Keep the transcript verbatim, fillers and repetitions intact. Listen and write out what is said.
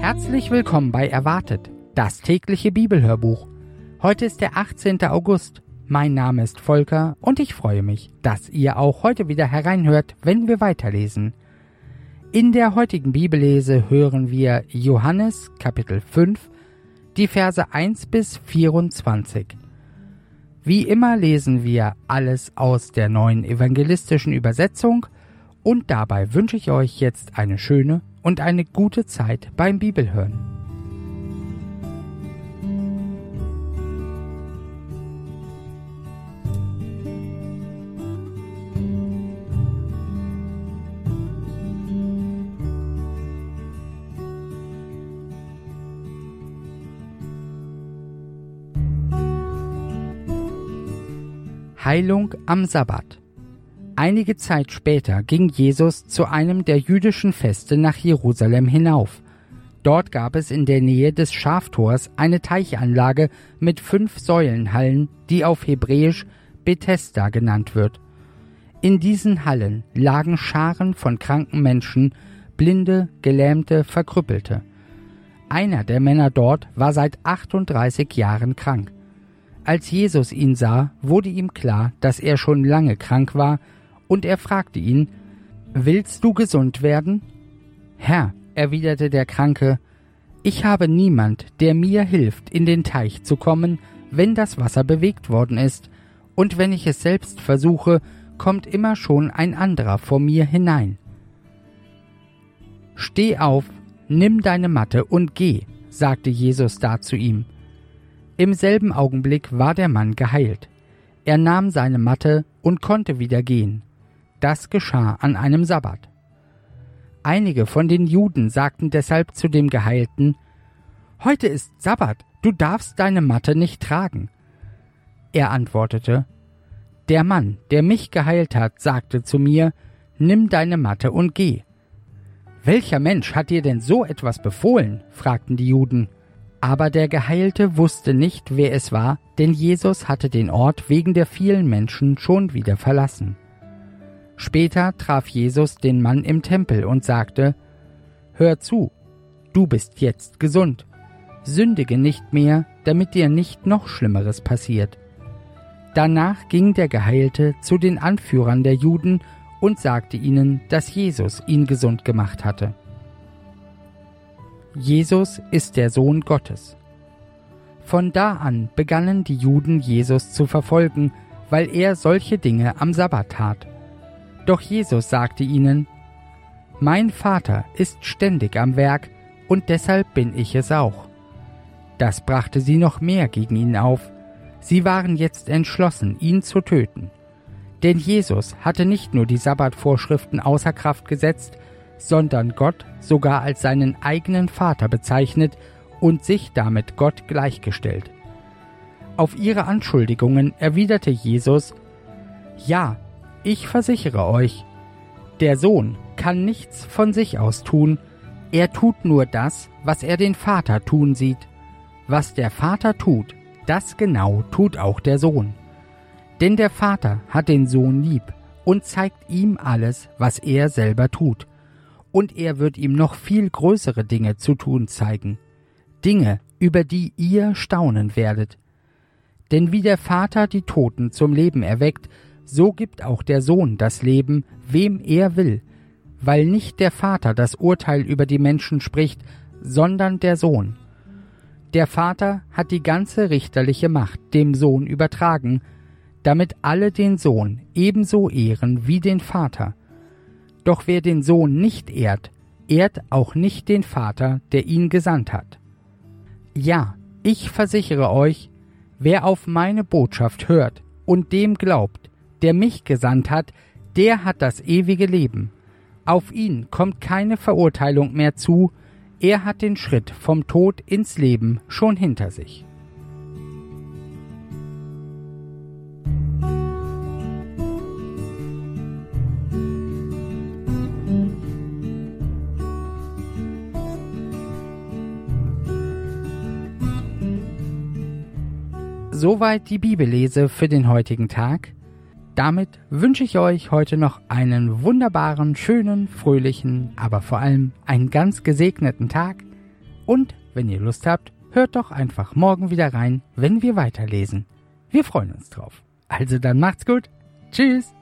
Herzlich willkommen bei Erwartet, das tägliche Bibelhörbuch. Heute ist der achtzehnte August. Mein Name ist Volker und ich freue mich, dass ihr auch heute wieder hereinhört, wenn wir weiterlesen. In der heutigen Bibellese hören wir Johannes Kapitel fünf, die Verse eins bis vierundzwanzig. Wie immer lesen wir alles aus der neuen evangelistischen Übersetzung und dabei wünsche ich euch jetzt eine schöne und eine gute Zeit beim Bibelhören. Heilung am Sabbat. Einige Zeit später ging Jesus zu einem der jüdischen Feste nach Jerusalem hinauf. Dort gab es in der Nähe des Schaftors eine Teichanlage mit fünf Säulenhallen, die auf Hebräisch Bethesda genannt wird. In diesen Hallen lagen Scharen von kranken Menschen, Blinde, Gelähmte, Verkrüppelte. Einer der Männer dort war seit achtunddreißig Jahren krank. Als Jesus ihn sah, wurde ihm klar, dass er schon lange krank war, und er fragte ihn: »Willst du gesund werden?« »Herr«, erwiderte der Kranke, »ich habe niemand, der mir hilft, in den Teich zu kommen, wenn das Wasser bewegt worden ist, und wenn ich es selbst versuche, kommt immer schon ein anderer vor mir hinein.« »Steh auf, nimm deine Matte und geh«, sagte Jesus da zu ihm. Im selben Augenblick war der Mann geheilt. Er nahm seine Matte und konnte wieder gehen. Das geschah an einem Sabbat. Einige von den Juden sagten deshalb zu dem Geheilten: »Heute ist Sabbat, du darfst deine Matte nicht tragen.« Er antwortete: »Der Mann, der mich geheilt hat, sagte zu mir: Nimm deine Matte und geh.« »Welcher Mensch hat dir denn so etwas befohlen?« fragten die Juden. Aber der Geheilte wusste nicht, wer es war, denn Jesus hatte den Ort wegen der vielen Menschen schon wieder verlassen. Später traf Jesus den Mann im Tempel und sagte: »Hör zu, du bist jetzt gesund. Sündige nicht mehr, damit dir nicht noch Schlimmeres passiert.« Danach ging der Geheilte zu den Anführern der Juden und sagte ihnen, dass Jesus ihn gesund gemacht hatte. Jesus ist der Sohn Gottes. Von da an begannen die Juden Jesus zu verfolgen, weil er solche Dinge am Sabbat tat. Doch Jesus sagte ihnen: »Mein Vater ist ständig am Werk, und deshalb bin ich es auch.« Das brachte sie noch mehr gegen ihn auf. Sie waren jetzt entschlossen, ihn zu töten. Denn Jesus hatte nicht nur die Sabbatvorschriften außer Kraft gesetzt, sondern Gott sogar als seinen eigenen Vater bezeichnet und sich damit Gott gleichgestellt. Auf ihre Anschuldigungen erwiderte Jesus: »Ja, ich versichere euch, der Sohn kann nichts von sich aus tun, er tut nur das, was er den Vater tun sieht. Was der Vater tut, das genau tut auch der Sohn. Denn der Vater hat den Sohn lieb und zeigt ihm alles, was er selber tut. Und er wird ihm noch viel größere Dinge zu tun zeigen. Dinge, über die ihr staunen werdet. Denn wie der Vater die Toten zum Leben erweckt, so gibt auch der Sohn das Leben, wem er will, weil nicht der Vater das Urteil über die Menschen spricht, sondern der Sohn. Der Vater hat die ganze richterliche Macht dem Sohn übertragen, damit alle den Sohn ebenso ehren wie den Vater. Doch wer den Sohn nicht ehrt, ehrt auch nicht den Vater, der ihn gesandt hat. Ja, ich versichere euch, wer auf meine Botschaft hört und dem glaubt, der mich gesandt hat, der hat das ewige Leben. Auf ihn kommt keine Verurteilung mehr zu, er hat den Schritt vom Tod ins Leben schon hinter sich.« Soweit die Bibellese für den heutigen Tag. Damit wünsche ich euch heute noch einen wunderbaren, schönen, fröhlichen, aber vor allem einen ganz gesegneten Tag Und wenn ihr Lust habt, hört doch einfach morgen wieder rein, wenn wir weiterlesen. Wir freuen uns drauf. Also dann macht's gut. Tschüss.